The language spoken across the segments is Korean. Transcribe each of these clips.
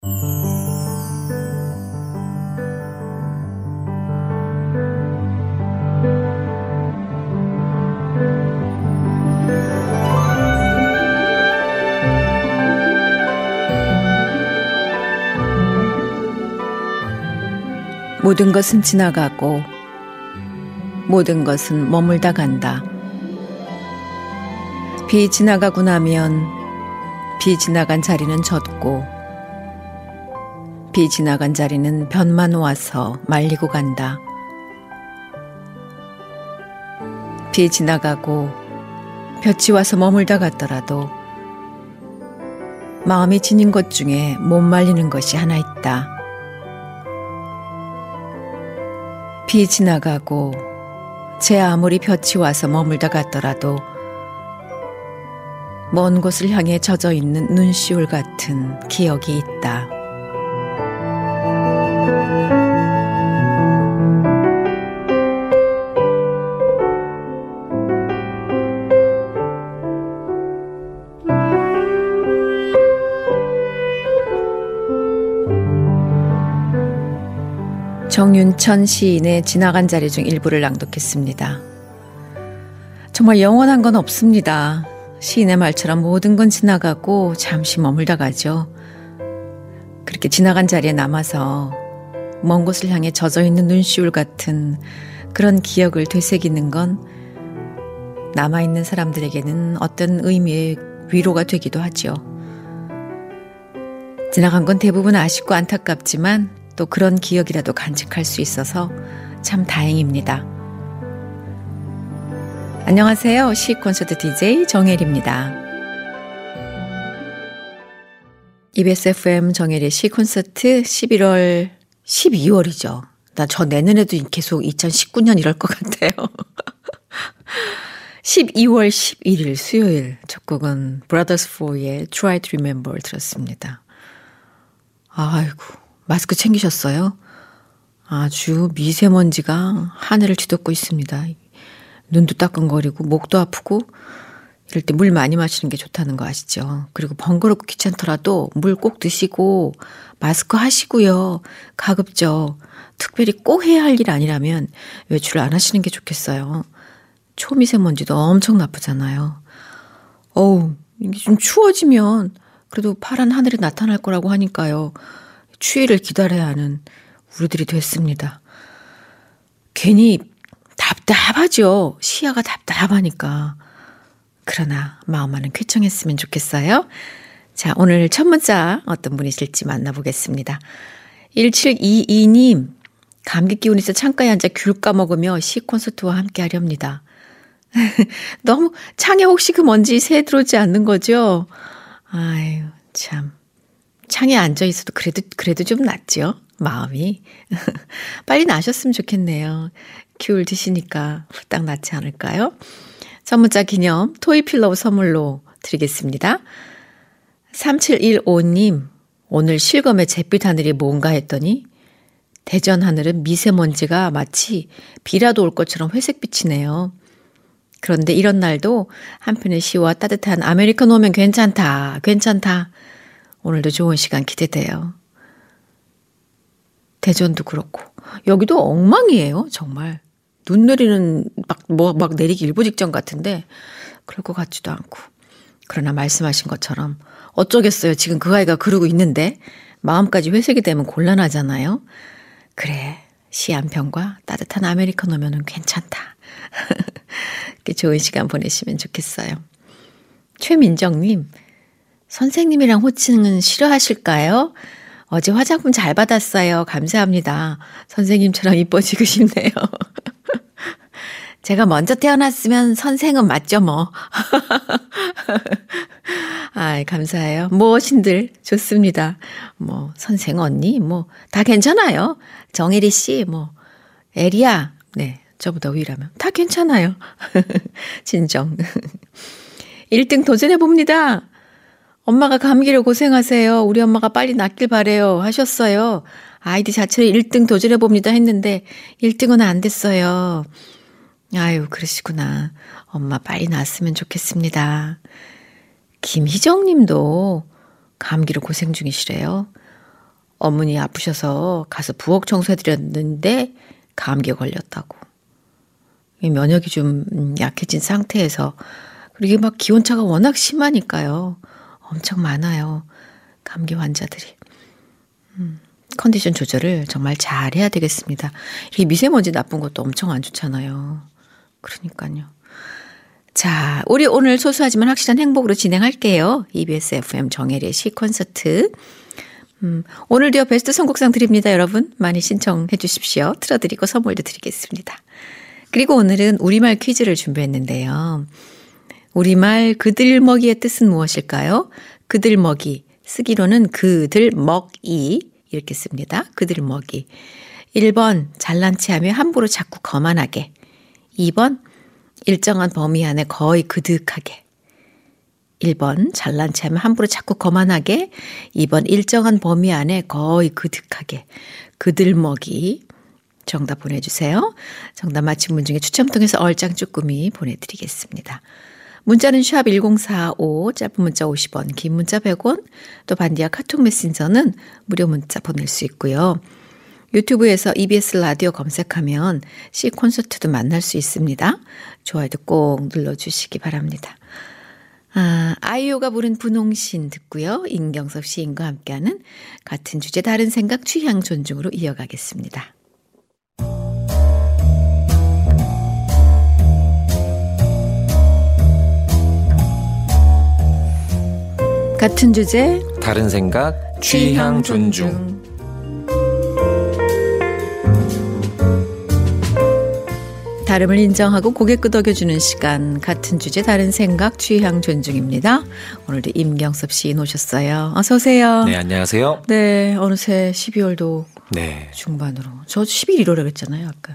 모든 것은 지나가고 모든 것은 머물다 간다. 비 지나가고 나면 비 지나간 자리는 젖고 비 지나간 자리는 볕만 와서 말리고 간다. 비 지나가고 볕이 와서 머물다 갔더라도 마음이 지닌 것 중에 못 말리는 것이 하나 있다. 비 지나가고 제 아무리 볕이 와서 머물다 갔더라도 먼 곳을 향해 젖어 있는 눈시울 같은 기억이 있다. 정윤천 시인의 지나간 자리 중 일부를 낭독했습니다. 정말 영원한 건 없습니다. 시인의 말처럼 모든 건 지나가고 잠시 머물다 가죠. 그렇게 지나간 자리에 남아서 먼 곳을 향해 젖어있는 눈시울 같은 그런 기억을 되새기는 건 남아있는 사람들에게는 어떤 의미의 위로가 되기도 하죠. 지나간 건 대부분 아쉽고 안타깝지만 또 그런 기억이라도 간직할 수 있어서 참 다행입니다. 안녕하세요. 시콘서트 DJ 정혜리입니다. EBS FM 정혜리 시콘서트 12월이죠. 나 저 내년에도 계속 2019년 이럴 것 같아요. 12월 11일 수요일 첫 곡은 Brothers 4의 Try to Remember를 들었습니다. 아이고, 마스크 챙기셨어요? 아주 미세먼지가 하늘을 뒤덮고 있습니다. 눈도 따끔거리고 목도 아프고 이럴 때 물 많이 마시는 게 좋다는 거 아시죠? 그리고 번거롭고 귀찮더라도 물 꼭 드시고 마스크 하시고요. 가급적 특별히 꼭 해야 할 일 아니라면 외출을 안 하시는 게 좋겠어요. 초미세먼지도 엄청 나쁘잖아요. 이게 좀 추워지면 그래도 파란 하늘이 나타날 거라고 하니까요. 추위를 기다려야 하는 우리들이 됐습니다. 괜히 답답하죠. 시야가 답답하니까. 그러나 마음만은 쾌청했으면 좋겠어요. 자, 오늘 첫 문자 어떤 분이실지 만나보겠습니다. 1722님, 감기 기운이 있어 창가에 앉아 귤 까먹으며 시콘서트와 함께 하렵니다. 너무 창에 혹시 그 먼지 새 들어오지 않는 거죠? 아유, 참. 창에 앉아 있어도 그래도 좀 낫죠? 마음이. 빨리 나셨으면 좋겠네요. 귤 드시니까 후딱 낫지 않을까요? 선문자 기념 토이필러 선물로 드리겠습니다. 3715님, 오늘 실검의 잿빛 하늘이 뭔가 했더니 대전 하늘은 미세먼지가 마치 비라도 올 것처럼 회색빛이네요. 그런데 이런 날도 한편의 시와 따뜻한 아메리카노면 괜찮다. 오늘도 좋은 시간 기대돼요. 대전도 그렇고 여기도 엉망이에요. 정말 눈 내리는 막 내리기 일보 직전 같은데 그럴 것 같지도 않고. 그러나 말씀하신 것처럼 어쩌겠어요. 지금 그 아이가 그러고 있는데 마음까지 회색이 되면 곤란하잖아요. 그래, 시 한 편과 따뜻한 아메리카노면 괜찮다. 이렇게 좋은 시간 보내시면 좋겠어요. 최민정님, 선생님이랑 호칭은 싫어하실까요? 어제 화장품 잘 받았어요. 감사합니다. 선생님처럼 이뻐지고 싶네요. 제가 먼저 태어났으면 선생은 맞죠 뭐. 감사해요. 무엇인들 좋습니다. 선생 언니 다 괜찮아요. 정혜리 씨 에리야 저보다 위라면 다 괜찮아요. 진정. 1등 도전해봅니다. 엄마가 감기로 고생하세요. 우리 엄마가 빨리 낫길 바래요 하셨어요. 아이디 자체를 1등 도전해봅니다 했는데 1등은 안 됐어요. 아유, 그러시구나. 엄마 빨리 낫으면 좋겠습니다. 김희정 님도 감기로 고생 중이시래요. 어머니 아프셔서 가서 부엌 청소해드렸는데 감기에 걸렸다고. 면역이 좀 약해진 상태에서 그리고 막 기온차가 워낙 심하니까요. 엄청 많아요. 감기 환자들이. 컨디션 조절을 정말 잘 해야 되겠습니다. 이 미세먼지 나쁜 것도 엄청 안 좋잖아요. 그러니까요. 자, 우리 오늘 소소하지만 확실한 행복으로 진행할게요. EBS FM 정혜리의 시콘서트. 오늘도요 베스트 선곡상 드립니다. 여러분 많이 신청해 주십시오. 틀어드리고 선물도 드리겠습니다. 그리고 오늘은 우리말 퀴즈를 준비했는데요. 우리말 그들먹이의 뜻은 무엇일까요? 그들먹이, 쓰기로는 그들먹이 이렇게 씁니다. 그들먹이. 1번 잘난 체하며 함부로 자꾸 거만하게. 2번 일정한 범위 안에 거의 그득하게. 1번 잘난 체하며 함부로 자꾸 거만하게. 2번 일정한 범위 안에 거의 그득하게. 그들먹이. 정답 보내주세요. 정답 맞힌 분 중에 추첨 통해서 얼짱 쭈꾸미 보내드리겠습니다. 문자는 샵 1045, 짧은 문자 50원, 긴 문자 100원, 또 반디와 카톡 메신저는 무료 문자 보낼 수 있고요. 유튜브에서 EBS 라디오 검색하면 C콘서트도 만날 수 있습니다. 좋아요도 꼭 눌러주시기 바랍니다. 아이유가 부른 분홍신 듣고요. 임경섭 시인과 함께하는 같은 주제 다른 생각 취향 존중으로 이어가겠습니다. 같은 주제 다른 생각 취향 존중. 다름을 인정하고 고개 끄덕여주는 시간 같은 주제 다른 생각 취향 존중입니다. 오늘도 임경섭 시인 오셨어요. 어서 오세요. 네, 안녕하세요. 네, 어느새 12월도 네. 중반으로. 저 11일이라고 그랬잖아요, 아까.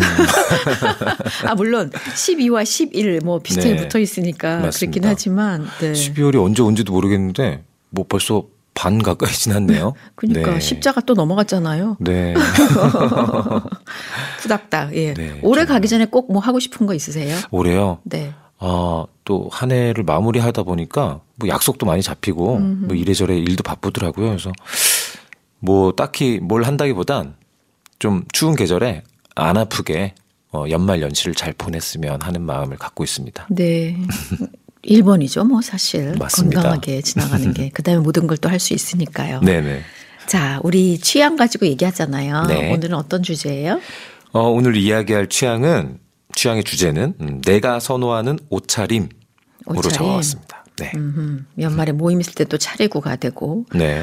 물론 12와 11 뭐 비슷하게 네. 붙어 있으니까 맞습니다. 그렇긴 하지만. 네. 12월이 언제 온지도 모르겠는데 뭐 벌써 반 가까이 지났네요. 그러니까 네. 십자가 또 넘어갔잖아요. 네. 후닥닥. 예. 네, 올해 가기 전에 꼭 뭐 하고 싶은 거 있으세요? 올해요? 네. 또 한 해를 마무리하다 보니까 뭐 약속도 많이 잡히고 뭐 이래저래 일도 바쁘더라고요. 그래서 뭐 딱히 뭘 한다기보단 좀 추운 계절에 안 아프게 연말 연시를 잘 보냈으면 하는 마음을 갖고 있습니다. 네. 1번이죠, 뭐 사실. 맞습니다. 건강하게 지나가는 게. 그다음에 모든 걸 또 할 수 있으니까요. 네네. 자, 우리 취향 가지고 얘기하잖아요. 네. 오늘은 어떤 주제예요? 오늘 이야기할 취향의 주제는 내가 선호하는 옷차림으로 옷차림. 잡아왔습니다. 네. 연말에 모임 있을 때 또 차리고 가되고. 네.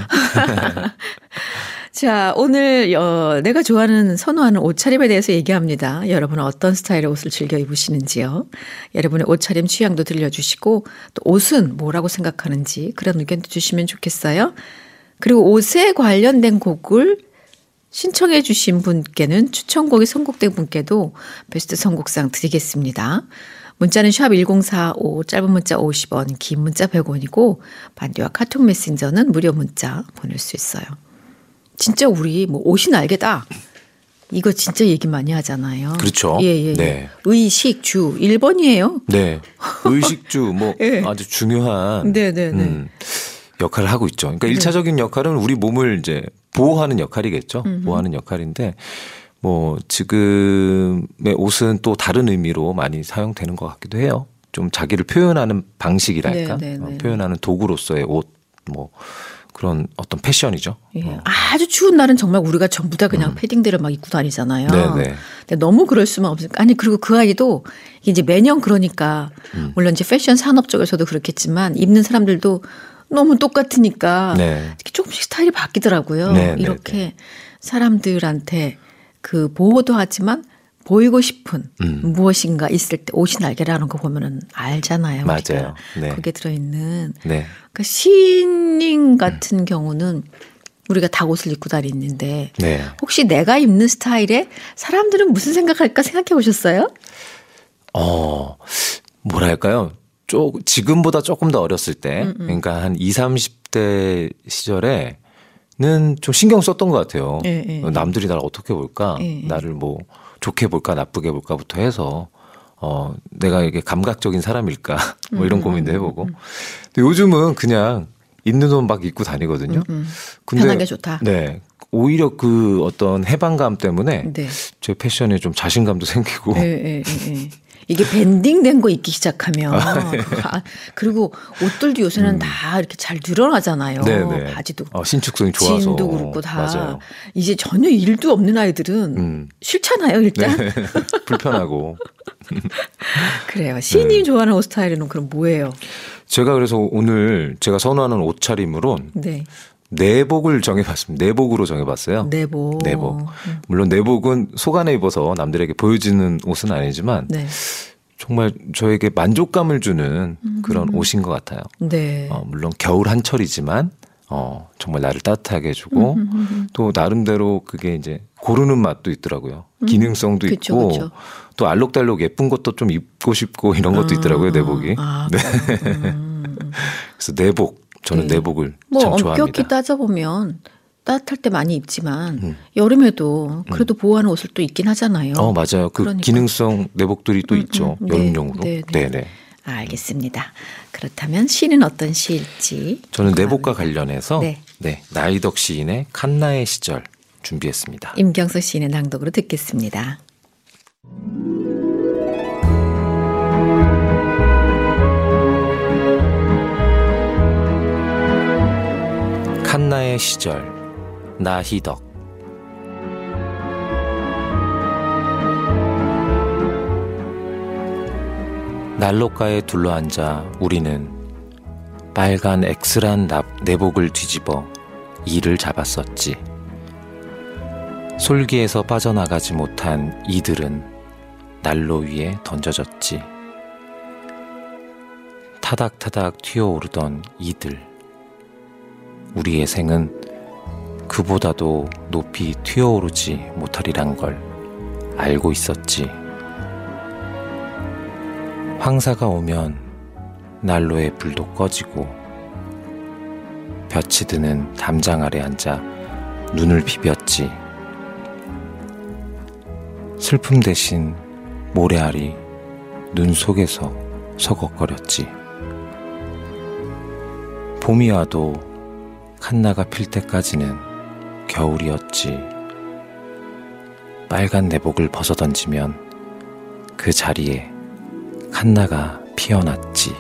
자, 오늘 내가 좋아하는 선호하는 옷차림에 대해서 얘기합니다. 여러분은 어떤 스타일의 옷을 즐겨 입으시는지요. 여러분의 옷차림 취향도 들려주시고 또 옷은 뭐라고 생각하는지 그런 의견도 주시면 좋겠어요. 그리고 옷에 관련된 곡을 신청해 주신 분께는 추천곡이 선곡된 분께도 베스트 선곡상 드리겠습니다. 문자는 샵 1045, 짧은 문자 50원, 긴 문자 100원이고 반디와 카톡 메신저는 무료 문자 보낼 수 있어요. 진짜 우리 뭐 옷이 날개다. 이거 진짜 얘기 많이 하잖아요. 그렇죠. 예. 네. 의식주 1번이에요. 네. 의식주 예. 아주 중요한 역할을 하고 있죠. 그러니까 1차적인 역할은 우리 몸을 이제 보호하는 역할이겠죠. 보호하는 역할인데 뭐 지금의 옷은 또 다른 의미로 많이 사용되는 것 같기도 해요. 좀 자기를 표현하는 방식이랄까. 표현하는 도구로서의 옷 뭐 그런 어떤 패션이죠. 예. 아주 추운 날은 정말 우리가 전부 다 그냥 패딩들을 막 입고 다니잖아요. 네네. 근데 너무 그럴 수만 없으니까. 아니 그리고 그 아이도 이제 매년 그러니까 물론 이제 패션 산업 쪽에서도 그렇겠지만 입는 사람들도 너무 똑같으니까 네. 조금씩 스타일이 바뀌더라고요. 네, 이렇게 사람들한테 그 보호도 하지만 보이고 싶은 무엇인가 있을 때 옷이 날개라는 거 보면은 알잖아요. 맞아요. 네. 거기에 들어있는. 네. 그러니까 시인 같은 경우는 우리가 다 옷을 입고 다니는데 네. 혹시 내가 입는 스타일에 사람들은 무슨 생각할까 생각해 보셨어요? 뭐랄까요? 지금보다 조금 더 어렸을 때, 그러니까 한 20, 30대 시절에는 좀 신경 썼던 것 같아요. 남들이 나를 어떻게 볼까? 나를 뭐 좋게 볼까? 나쁘게 볼까?부터 해서, 내가 이게 감각적인 사람일까? 뭐 이런 고민도 해보고. 근데 요즘은 그냥 있는 옷 막 입고 다니거든요. 근데 편하게 좋다. 네. 오히려 그 어떤 해방감 때문에 네. 제 패션에 좀 자신감도 생기고. 네. 이게 밴딩된 거 입기 시작하면 그리고 옷들도 요새는 다 이렇게 잘 늘어나잖아요. 네네. 바지도 신축성이 좋아서. 진도 그렇고 다. 맞아요. 이제 전혀 일도 없는 아이들은 싫잖아요. 일단. 네. 불편하고. 그래요. 시인님 좋아하는 옷 스타일은 그럼 뭐예요? 제가 그래서 오늘 제가 선호하는 옷차림으론 네. 내복을 정해봤습니다. 내복으로 정해봤어요. 내복. 물론 내복은 속 안에 입어서 남들에게 보여지는 옷은 아니지만 네. 정말 저에게 만족감을 주는 그런 옷인 것 같아요. 네. 물론 겨울 한철이지만 정말 나를 따뜻하게 해주고 또 나름대로 그게 이제 고르는 맛도 있더라고요. 기능성도 있고 그쵸. 또 알록달록 예쁜 것도 좀 입고 싶고 이런 것도 있더라고요. 내복이. 네. 그래서 내복. 저는 네. 내복을 뭐 참 좋아합니다. 엄격히 따져보면 따뜻할 때 많이 입지만 여름에도 그래도 보호하는 옷을 또 입긴 하잖아요. 맞아요. 그 그러니까. 기능성 내복들이 또 있죠. 네. 여름용으로. 네네. 알겠습니다. 그렇다면 시는 어떤 시일지. 저는 내복과 관련해서 네. 나이덕 시인의 칸나의 시절 준비했습니다. 임경서 시인의 낭독으로 듣겠습니다. 칸나의 시절 나희덕. 난로가에 둘러앉아 우리는 빨간 엑스란 내복을 뒤집어 이를 잡았었지. 솔기에서 빠져나가지 못한 이들은 난로 위에 던져졌지. 타닥타닥 튀어오르던 이들. 우리의 생은 그보다도 높이 튀어오르지 못하리란 걸 알고 있었지. 황사가 오면 난로에 불도 꺼지고 볕이 드는 담장 아래 앉아 눈을 비볐지. 슬픔 대신 모래알이 눈 속에서 서걱거렸지. 봄이 와도 칸나가 필 때까지는 겨울이었지. 빨간 내복을 벗어던지면 그 자리에 칸나가 피어났지.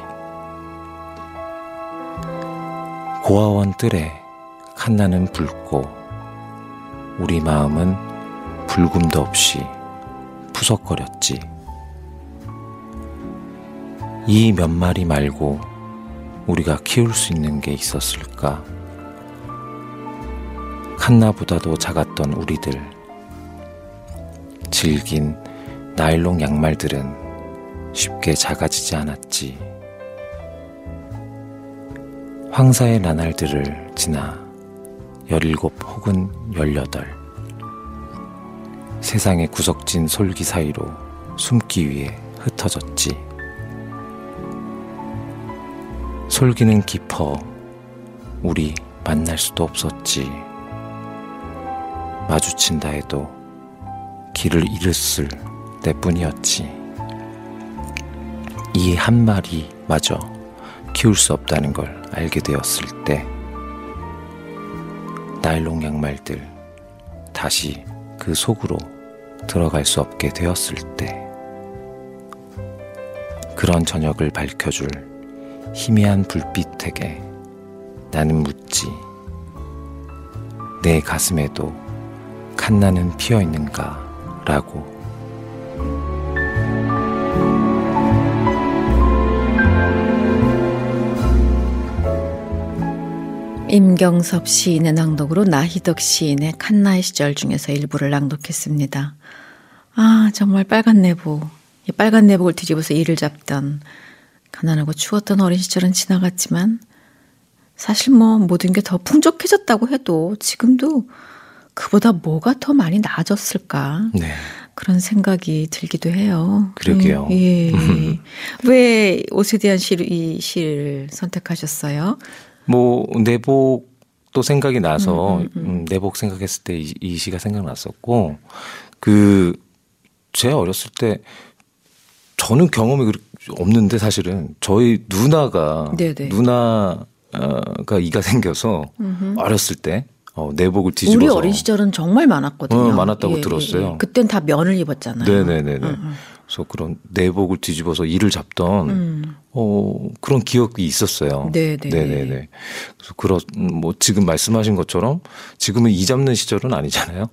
고아원 뜰에 칸나는 붉고 우리 마음은 불금도 없이 푸석거렸지. 이 몇 마리 말고 우리가 키울 수 있는 게 있었을까? 칸나보다도 작았던 우리들. 질긴 나일론 양말들은 쉽게 작아지지 않았지. 황사의 나날들을 지나 17 혹은 18. 세상의 구석진 솔기 사이로 숨기 위해 흩어졌지. 솔기는 깊어 우리 만날 수도 없었지. 마주친다 해도 길을 잃었을 때뿐이었지. 이 한 마리마저 키울 수 없다는 걸 알게 되었을 때, 나일론 양말들 다시 그 속으로 들어갈 수 없게 되었을 때, 그런 저녁을 밝혀줄 희미한 불빛에게 나는 묻지. 내 가슴에도 칸나는 피어있는가? 라고. 임경섭 시인의 낭독으로 나희덕 시인의 칸나의 시절 중에서 일부를 낭독했습니다. 아, 정말 빨간 내복. 이 빨간 내복을 뒤집어서 이를 잡던 가난하고 추웠던 어린 시절은 지나갔지만 사실 뭐 모든 게 더 풍족해졌다고 해도 지금도 그보다 뭐가 더 많이 나아졌을까? 네. 그런 생각이 들기도 해요. 그러게요. 예. 왜 옷에 대한 이 시를 선택하셨어요? 뭐 내복도 생각이 나서 내복 생각했을 때 이 시가 생각났었고, 제 어렸을 때 저는 경험이 없는데 사실은 저희 누나가 네네. 누나 이가 생겨서 어렸을 때 내복을 뒤집어서 우리 어린 시절은 정말 많았거든요. 많았다고 들었어요. 그땐 다 면을 입었잖아요. 네네네네. 그래서 그런 내복을 뒤집어서 이를 잡던 그런 기억이 있었어요. 네네네. 그래서 지금 말씀하신 것처럼 지금은 이 잡는 시절은 아니잖아요.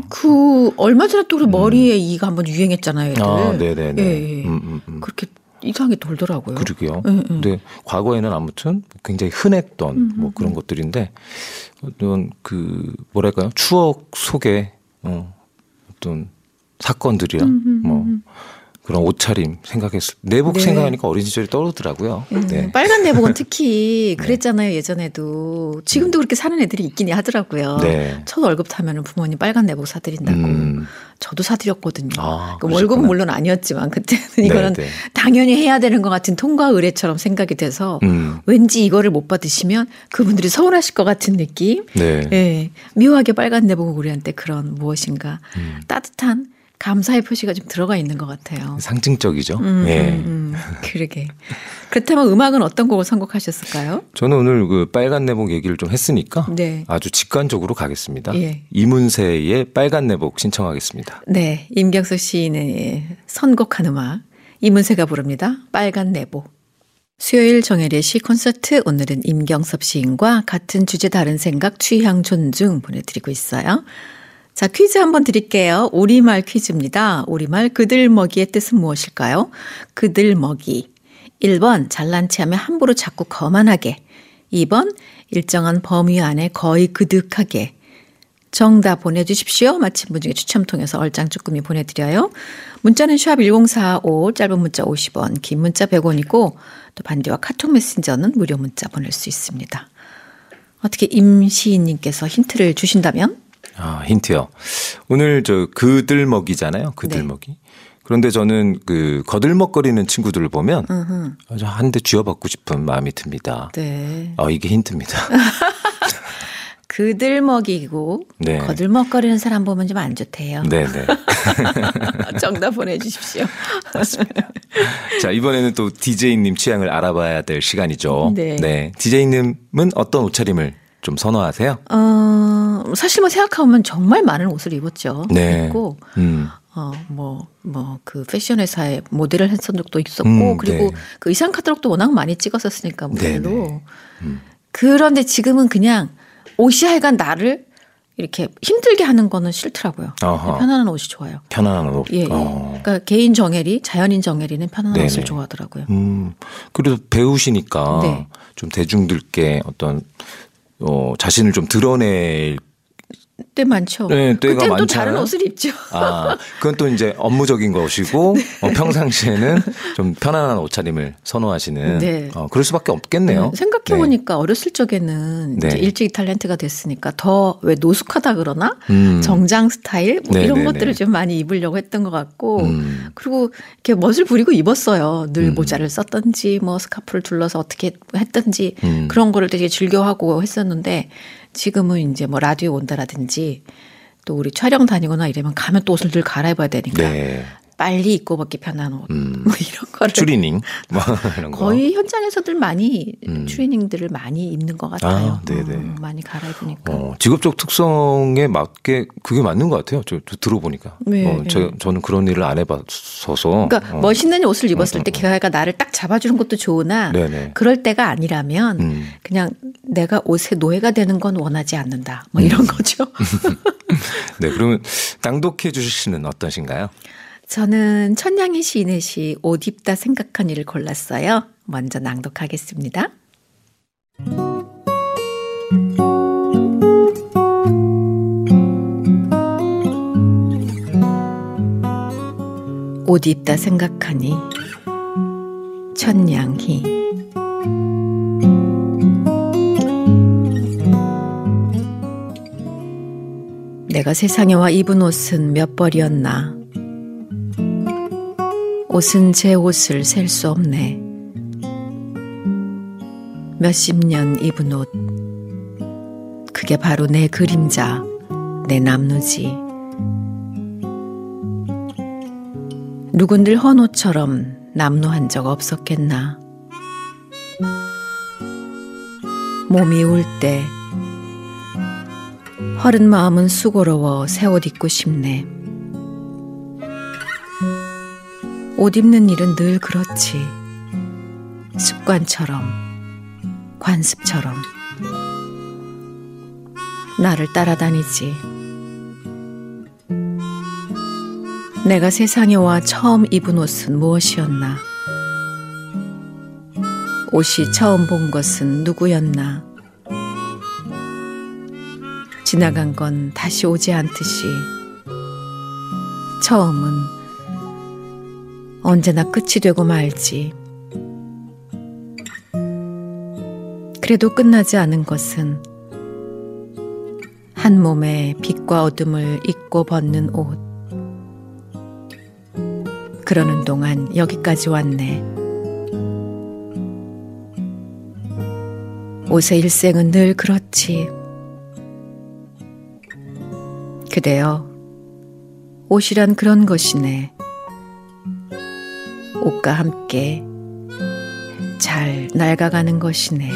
얼마 전에 또 머리에 이가 한번 유행했잖아요. 애들. 네네네. 예. 그렇게 이상하게 돌더라고요. 그러게요. 근데 과거에는 아무튼 굉장히 흔했던 그런 것들인데 어떤 뭐랄까요? 추억 속에 어떤 사건들이나 그런 옷차림 내복 생각하니까 어린 시절이 떠오르더라고요. 네. 빨간 내복은 특히 그랬잖아요. 예전에도. 지금도 그렇게 사는 애들이 있긴 하더라고요. 네. 첫 월급 타면 부모님 빨간 내복 사드린다고. 저도 사드렸거든요. 월급은 물론 아니었지만 그때는 이거는 당연히 해야 되는 것 같은 통과 의례처럼 생각이 돼서 왠지 이거를 못 받으시면 그분들이 서운하실 것 같은 느낌. 네. 묘하게 빨간 내복은 우리한테 그런 무엇인가 따뜻한 감사의 표시가 좀 들어가 있는 것 같아요. 상징적이죠. 그러게. 그렇다면 음악은 어떤 곡을 선곡하셨을까요? 저는 오늘 빨간 내복 얘기를 좀 했으니까 아주 직관적으로 가겠습니다. 이문세의 빨간 내복 신청하겠습니다. 네, 임경수 시인의 선곡한 음악 이문세가 부릅니다. 빨간 내복. 수요일 정혜리의 시 콘서트, 오늘은 임경섭 시인과 같은 주제 다른 생각 취향 존중 보내드리고 있어요. 자, 퀴즈 한번 드릴게요. 우리말 퀴즈입니다. 우리말 그들먹이의 뜻은 무엇일까요? 그들먹이. 1번 잘난 체하며 함부로 자꾸 거만하게. 2번 일정한 범위 안에 거의 그득하게. 정답 보내주십시오. 맞힌 분 중에 추첨 통해서 얼짱쭈꾸미 보내드려요. 문자는 샵 1045, 짧은 문자 50원, 긴 문자 100원이고 또 반디와 카톡 메신저는 무료 문자 보낼 수 있습니다. 어떻게 임 시인님께서 힌트를 주신다면? 힌트요. 오늘 그들먹이잖아요. 그들먹이. 그런데 저는 거들먹거리는 친구들을 보면 한 대 쥐어받고 싶은 마음이 듭니다. 네. 이게 힌트입니다. 그들먹이고 거들먹거리는 사람 보면 좀 안 좋대요. 네네. 정답 보내주십시오. 맞습니다. 자, 이번에는 또 DJ님 취향을 알아봐야 될 시간이죠. 네. DJ님은 어떤 옷차림을 좀 선호하세요? 사실 생각하면 정말 많은 옷을 입었죠. 네. 입고, 패션 회사에 모델을 했던 적도 있었고, 그리고 그 의상 카탈로그도 워낙 많이 찍었었으니까, 모델로. 그런데 지금은 그냥 옷이 하여간 나를 이렇게 힘들게 하는 거는 싫더라고요. 편안한 옷이 좋아요. 편안한 옷. 예. 그러니까 개인 정혜리, 자연인 정혜리는 편안한 옷을 좋아하더라고요. 그래도 배우시니까 좀 대중들께 어떤 자신을 좀 드러낼 때 많죠. 네, 때가 많잖아요. 또 다른 옷을 입죠. 그건 또 이제 업무적인 것이고 평상시에는 좀 편안한 옷차림을 선호하시는. 그럴 수밖에 없겠네요. 생각해보니까 어렸을 적에는 이제 일찍 탤런트가 됐으니까 더 왜 노숙하다 그러나 정장 스타일 이런 것들을 좀 많이 입으려고 했던 것 같고 그리고 이렇게 멋을 부리고 입었어요. 늘 모자를 썼던지 스카프를 둘러서 어떻게 했던지 그런 거를 되게 즐겨하고 했었는데 지금은 이제 라디오 온다라든지 또 우리 촬영 다니거나 이러면 가면 또 옷을 늘 갈아입어야 되니까 빨리 입고 벗기 편한 옷 이런 거를 추리닝 이런 거 거의 현장에서들 많이 추리닝들을 많이 입는 것 같아요. 네네. 많이 갈아입으니까 직업적 특성에 맞게 그게 맞는 것 같아요. 저 들어보니까 저는 그런 일을 안 해봤어서 그러니까 멋있는 옷을 입었을 때 걔가 나를 딱 잡아주는 것도 좋으나 그럴 때가 아니라면 그냥 내가 옷의 노예가 되는 건 원하지 않는다 이런 거죠. 네, 그러면 낭독해 주실 시는 어떠신가요? 저는 천냥희 시인의 시 옷 입다 생각한 일을 골랐어요. 먼저 낭독하겠습니다. 옷 입다 생각하니 천냥희. 내가 세상에 와 입은 옷은 몇 벌이었나. 옷은 제 옷을 셀 수 없네. 몇십 년 입은 옷. 그게 바로 내 그림자, 내 남루지. 누군들 헌 옷처럼 남루한 적 없었겠나. 몸이 울 때 허른 마음은 수고로워 새 옷 입고 싶네. 옷 입는 일은 늘 그렇지. 습관처럼, 관습처럼 나를 따라다니지. 내가 세상에 와 처음 입은 옷은 무엇이었나? 옷이 처음 본 것은 누구였나? 지나간 건 다시 오지 않듯이 처음은 언제나 끝이 되고 말지. 그래도 끝나지 않은 것은 한 몸에 빛과 어둠을 입고 벗는 옷. 그러는 동안 여기까지 왔네. 옷의 일생은 늘 그렇지. 그대여, 옷이란 그런 것이네. 옷과 함께 잘 낡아가는 것이네.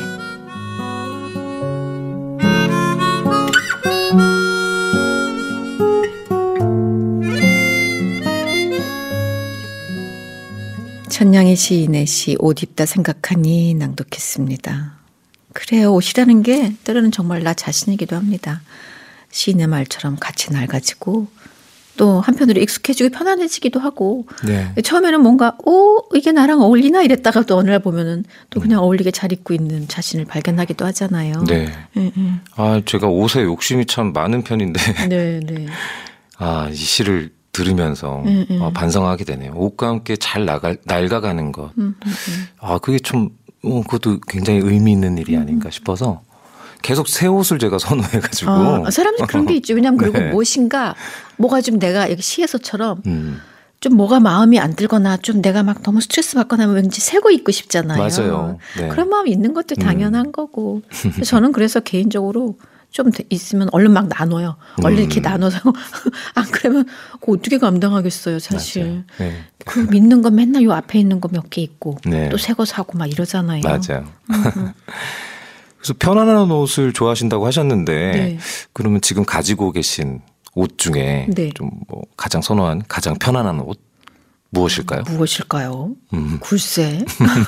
천냥이 시인의 시 옷 입다 생각하니 낭독했습니다. 그래요. 옷이라는 게 때로는 정말 나 자신이기도 합니다. 시인의 말처럼 같이 낡아지고 또 한편으로 익숙해지고 편안해지기도 하고 네. 처음에는 뭔가 이게 나랑 어울리나 이랬다가 또 어느 날 보면은 또 그냥 어울리게 잘 입고 있는 자신을 발견하기도 하잖아요. 네. 아, 제가 옷에 욕심이 참 많은 편인데 네, 네. 아, 이 시를 들으면서 반성하게 되네요. 옷과 함께 잘 낡아가는 것. 아, 그게 좀 그것도 굉장히 의미 있는 일이 아닌가 싶어서 계속 새 옷을 제가 선호해가지고. 사람들이 그런 게 있죠. 왜냐하면 그리고 네. 뭐가 좀 내가 여기 시에서처럼 좀 뭐가 마음이 안 들거나 좀 내가 막 너무 스트레스 받거나 하면 왠지 새 거 입고 싶잖아요. 맞아요. 네. 그런 마음이 있는 것도 당연한 거고. 저는 그래서 개인적으로 좀 있으면 얼른 막 나눠요. 얼른 이렇게 나눠서 안 그러면 그거 어떻게 감당하겠어요, 사실. 네. 그 믿는 건 맨날 요 앞에 있는 거 몇 개 있고 네. 또 새 거 사고 막 이러잖아요. 맞아요. 그래서 편안한 옷을 좋아하신다고 하셨는데 네. 그러면 지금 가지고 계신 옷 중에 네. 좀 뭐 가장 선호한 가장 편안한 옷 무엇일까요? 무엇일까요? 글쎄.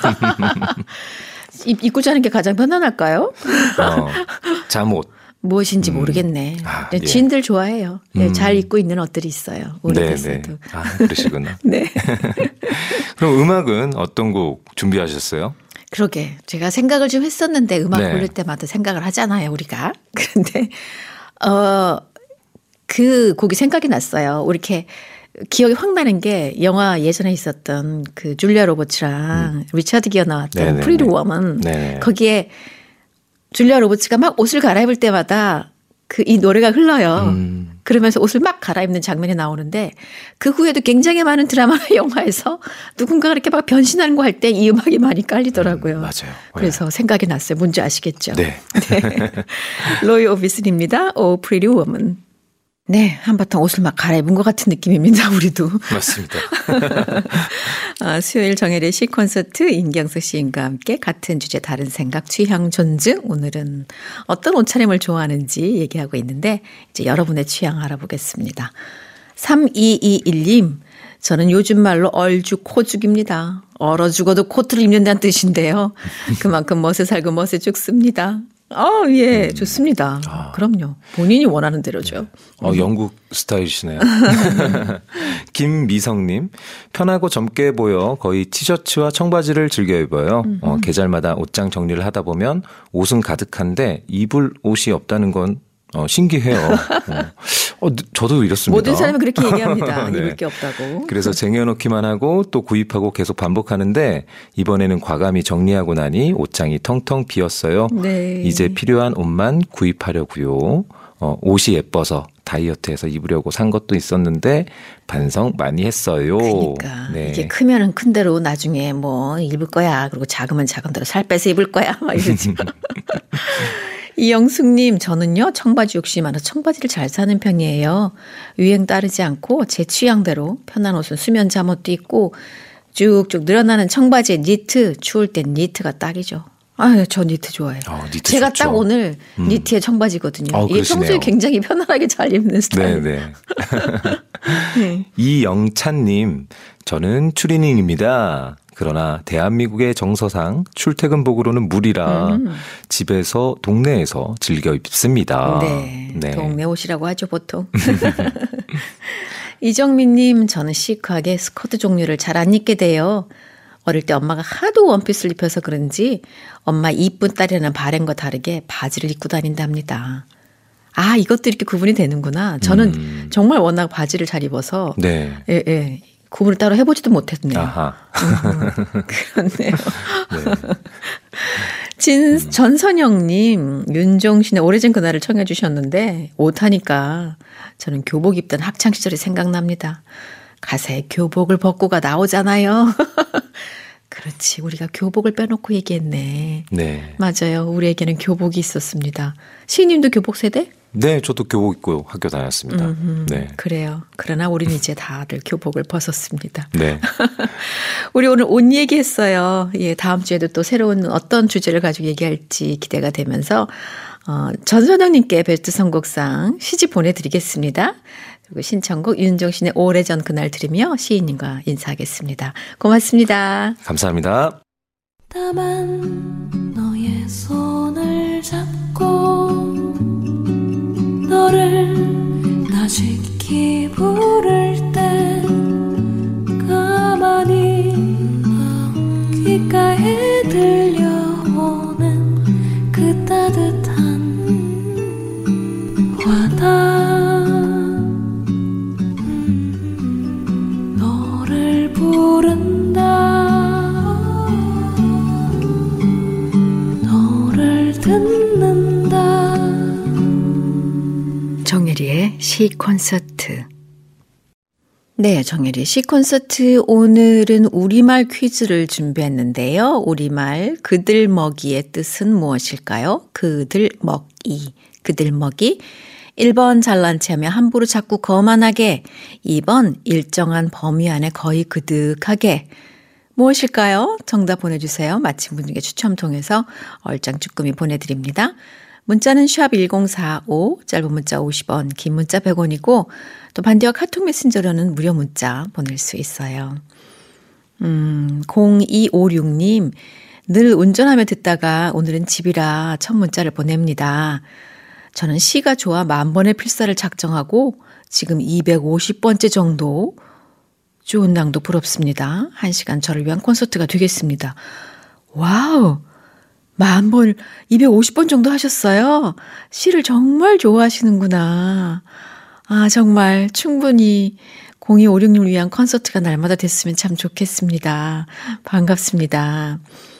입고 자는 게 가장 편안할까요? 잠옷. 무엇인지 모르겠네. 아, 네, 예. 지인들 좋아해요. 네, 잘 입고 있는 옷들이 있어요. 오래됐어도. 네. 아, 그러시구나. 네. 그럼 음악은 어떤 곡 준비하셨어요? 그러게. 제가 생각을 좀 했었는데 음악 네. 고를 때마다 생각을 하잖아요, 우리가. 그런데 그 곡이 생각이 났어요. 우리 이렇게 기억이 확 나는 게 영화 예전에 있었던 그 줄리아 로버츠랑 리차드 기어 나왔던 네네네. 프리티 워먼. 네네. 거기에 줄리아 로버츠가 막 옷을 갈아입을 때마다 이 노래가 흘러요. 그러면서 옷을 막 갈아입는 장면이 나오는데 그 후에도 굉장히 많은 드라마나 영화에서 누군가가 이렇게 막 변신하는 거 할 때 이 음악이 많이 깔리더라고요. 맞아요. 그래서 생각이 났어요. 뭔지 아시겠죠? 네. 네. 로이 오비슨입니다. 오 프리티 워먼. 네, 한바탕 옷을 막 갈아입은 것 같은 느낌입니다. 우리도. 맞습니다. 수요일 정혜래 시 콘서트 임경수 시인과 함께 같은 주제 다른 생각 취향 존중. 오늘은 어떤 옷차림을 좋아하는지 얘기하고 있는데 이제 여러분의 취향 알아보겠습니다. 3221님. 저는 요즘 말로 얼죽 코죽입니다. 얼어 죽어도 코트를 입는다는 뜻인데요. 그만큼 멋에 살고 멋에 죽습니다. 예, 좋습니다. 그럼요. 본인이 원하는 대로죠. 영국 스타일이시네요. 김미성님, 편하고 젊게 보여 거의 티셔츠와 청바지를 즐겨 입어요. 계절마다 옷장 정리를 하다 보면 옷은 가득한데 입을 옷이 없다는 건 신기해요. 저도 이렇습니다. 모든 사람이 그렇게 얘기합니다. 네. 입을 게 없다고. 그래서 쟁여놓기만 하고 또 구입하고 계속 반복하는데 이번에는 과감히 정리하고 나니 옷장이 텅텅 비었어요. 네. 이제 필요한 옷만 구입하려고요. 옷이 예뻐서 다이어트해서 입으려고 산 것도 있었는데 반성 많이 했어요. 그러니까 네. 이게 크면은 큰 대로 나중에 뭐 입을 거야. 그리고 작으면 작은 대로 살 빼서 입을 거야. 막 이러지. 이영숙님, 저는요, 청바지 욕심이 많아서 청바지를 잘 사는 편이에요. 유행 따르지 않고 제 취향대로 편한 옷은 수면 잠옷도 입고 쭉쭉 늘어나는 청바지에 니트, 추울 땐 니트가 딱이죠. 아, 저 니트 좋아해요. 니트 제가 좋죠. 딱 오늘 니트에 청바지거든요. 이게 그러시네요. 평소에 굉장히 편안하게 잘 입는 스타일. 네네. 네. 이영찬님, 저는 추리닝입니다. 그러나 대한민국의 정서상 출퇴근복으로는 무리라 집에서 동네에서 즐겨 입습니다. 네. 동네 옷이라고 하죠, 보통. 이정민님, 저는 시크하게 스커트 종류를 잘 안 입게 돼요. 어릴 때 엄마가 하도 원피스를 입혀서 그런지 엄마 이쁜 딸이라는 바램과 다르게 바지를 입고 다닌답니다. 아, 이것도 이렇게 구분이 되는구나. 저는 정말 워낙 바지를 잘 입어서 네. 예. 구분을 따로 해보지도 못했네요. 아하. 그렇네요. 네. 전선영님, 윤종신의 오래전 그날을 청해 주셨는데 옷하니까 저는 교복 입던 학창시절이 생각납니다. 가사에 교복을 벗고가 나오잖아요. 그렇지, 우리가 교복을 빼놓고 얘기했네. 네. 맞아요. 우리에게는 교복이 있었습니다. 시인님도 교복 세대? 네, 저도 교복 입고 학교 다녔습니다. 네. 그래요. 그러나 우리는 이제 다들 교복을 벗었습니다. 네. 우리 오늘 옷 얘기했어요. 예, 다음 주에도 또 새로운 어떤 주제를 가지고 얘기할지 기대가 되면서 전선영님께 베스트 선곡상 시집 보내드리겠습니다. 그리고 신청곡 윤종신의 오래전 그날 들으며 시인님과 인사하겠습니다. 고맙습니다. 감사합니다. 다만 너의 손을 잡고 너를 다시키 부를 때 가만히 귓가에 들려오는 그 따뜻한 와닿음 너를 부른다 너를 듣는다 정혜리의 시콘서트. 네, 정혜리 시콘서트. 오늘은 우리말 퀴즈를 준비했는데요. 우리말 그들먹이의 뜻은 무엇일까요? 그들먹이. 그들먹이. 1번 잘난 체하며 함부로 자꾸 거만하게. 2번 일정한 범위 안에 거의 그득하게. 무엇일까요? 정답 보내주세요. 맞힌 분에게 추첨 통해서 얼짱쭈꾸미 보내드립니다. 문자는 샵 1045, 짧은 문자 50원, 긴 문자 100원이고 또 반대와 카톡 메신저로는 무료 문자 보낼 수 있어요. 0256님, 늘 운전하며 듣다가 오늘은 집이라 첫 문자를 보냅니다. 저는 시가 좋아 10,000번의 필사를 작정하고 지금 250번째 정도. 좋은 낭도 부럽습니다. 1시간 저를 위한 콘서트가 되겠습니다. 와우! 10,000번, 250번 정도 하셨어요? 시를 정말 좋아하시는구나. 아, 정말 충분히 0256님을 위한 콘서트가 날마다 됐으면 참 좋겠습니다. 반갑습니다.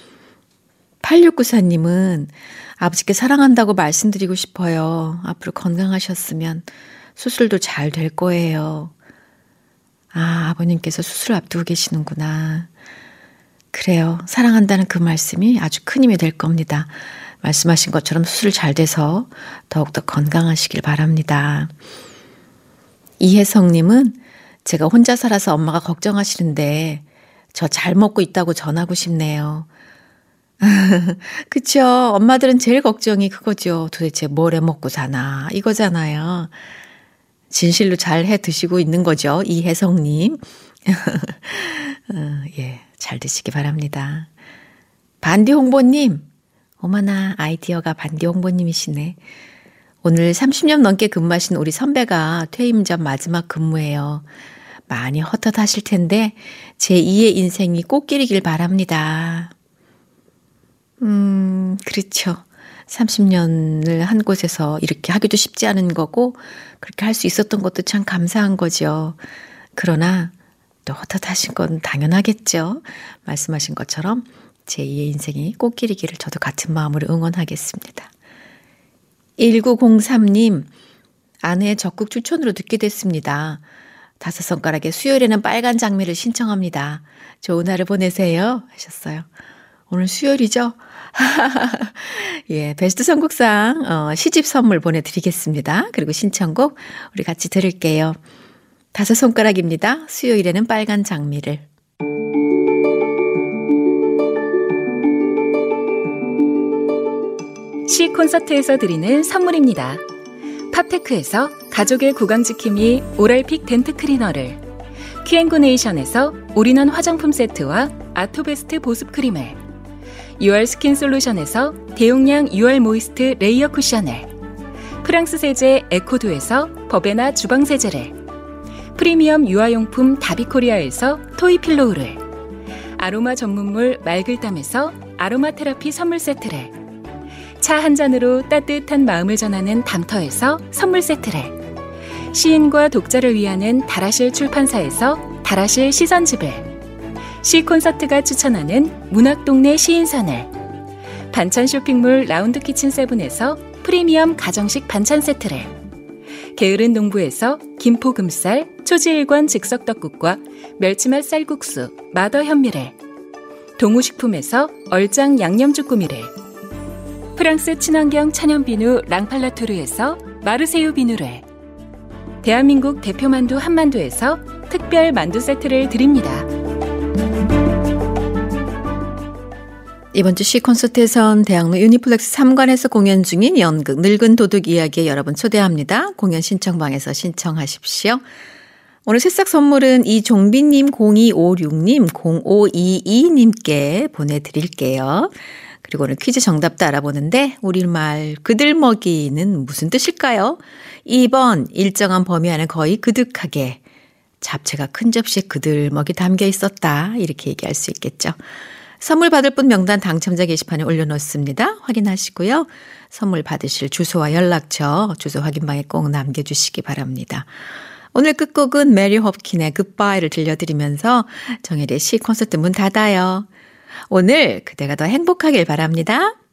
8694님은 아버지께 사랑한다고 말씀드리고 싶어요. 앞으로 건강하셨으면 수술도 잘 될 거예요. 아, 아버님께서 수술을 앞두고 계시는구나. 그래요. 사랑한다는 그 말씀이 아주 큰 힘이 될 겁니다. 말씀하신 것처럼 수술 잘 돼서 더욱더 건강하시길 바랍니다. 이혜성님은 제가 혼자 살아서 엄마가 걱정하시는데 저 잘 먹고 있다고 전하고 싶네요. 그쵸. 엄마들은 제일 걱정이 그거죠. 도대체 뭘 해 먹고 사나 이거잖아요. 진실로 잘 해 드시고 있는 거죠. 이혜성님. 예, 잘 드시기 바랍니다. 반디 홍보님. 어머나 아이디어가 반디 홍보님이시네. 오늘 30년 넘게 근무하신 우리 선배가 퇴임 전 마지막 근무예요. 많이 헛헛하실 텐데 제2의 인생이 꽃길이길 바랍니다. 그렇죠. 30년을 한 곳에서 이렇게 하기도 쉽지 않은 거고 그렇게 할 수 있었던 것도 참 감사한 거죠. 그러나 또 헛헛하신 건 당연하겠죠. 말씀하신 것처럼 제2의 인생이 꽃길이기를 저도 같은 마음으로 응원하겠습니다. 1903님, 아내의 적극 추천으로 듣게 됐습니다. 5손가락에 수요일에는 빨간 장미를 신청합니다. 좋은 하루 보내세요 하셨어요. 오늘 수요일이죠? 예, 베스트 선곡상 시집 선물 보내드리겠습니다. 그리고 신청곡 우리 같이 들을게요. 5손가락입니다. 수요일에는 빨간 장미를. 시 콘서트에서 드리는 선물입니다. 팝테크에서 가족의 구강지킴이 오랄픽 덴트 클리너를, 큐앤고네이션에서 올인원 화장품 세트와 아토베스트 보습크림을, UR 스킨 솔루션에서 대용량 UR 모이스트 레이어 쿠션을, 프랑스 세제 에코두에서 버베나 주방세제를, 프리미엄 유아용품 다비코리아에서 토이필로우를, 아로마 전문물 말글담에서 아로마 테라피 선물 세트를, 차 한 잔으로 따뜻한 마음을 전하는 담터에서 선물 세트를, 시인과 독자를 위하는 다라실 출판사에서 다라실 시선집을, 시 콘서트가 추천하는 문학동네 시인선을, 반찬 쇼핑몰 라운드 키친 세븐에서 프리미엄 가정식 반찬 세트를, 게으른 농부에서 김포금쌀, 초지일관 즉석떡국과 멸치맛 쌀국수, 마더 현미를, 동우식품에서 얼짱 양념주꾸미를, 프랑스 친환경 천연비누 랑팔라토르에서 마르세유 비누를, 대한민국 대표만두 한만두에서 특별 만두 세트를 드립니다. 이번 주 시 콘서트에선 대학로 유니플렉스 3관에서 공연 중인 연극 늙은 도둑 이야기에 여러분 초대합니다. 공연 신청방에서 신청하십시오. 오늘 새싹 선물은 이종빈님, 0256님, 0522님께 보내드릴게요. 그리고 오늘 퀴즈 정답도 알아보는데 우리말 그들먹이는 무슨 뜻일까요? 2번 일정한 범위 안에 거의 그득하게, 잡채가 큰 접시에 그들먹이 담겨 있었다, 이렇게 얘기할 수 있겠죠. 선물 받을 분 명단 당첨자 게시판에 올려놓습니다. 확인하시고요. 선물 받으실 주소와 연락처, 주소 확인방에 꼭 남겨주시기 바랍니다. 오늘 끝곡은 메리 홉킨의 굿바이를 들려드리면서 정혜리의 시 콘서트 문 닫아요. 오늘 그대가 더 행복하길 바랍니다.